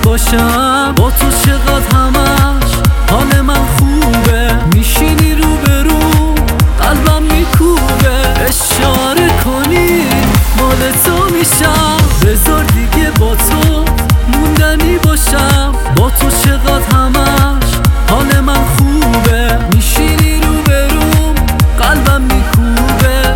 باشم با تو چقدر همش حال من خوبه، میشینی رو به رو قلبم میکوبه. اشاره کنی مال تو میشم، بذار دیگه با تو موندنی باشم. با تو چقدر همش حال من خوبه، میشینی رو به رو قلبم میکوبه.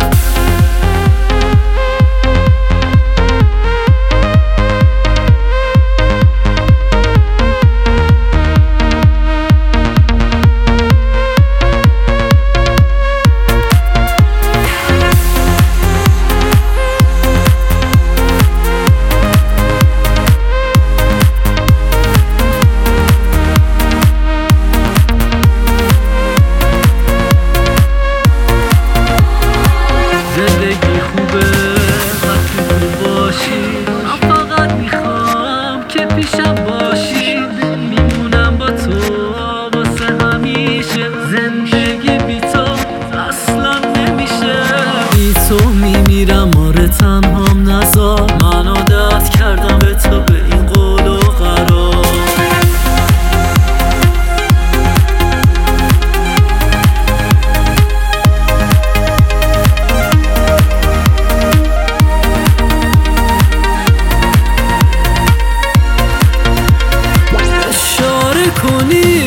زندگی خوبه وقتی تو باشی، من فقط میخوام که پیشم باشی. میمونم با تو واسه همیشه، زندگی بی تو اصلا نمیشه. بی تو میمیرم آره تنهام نذار، من عادت کردم به تو به این قول و قرار. اشاره کنی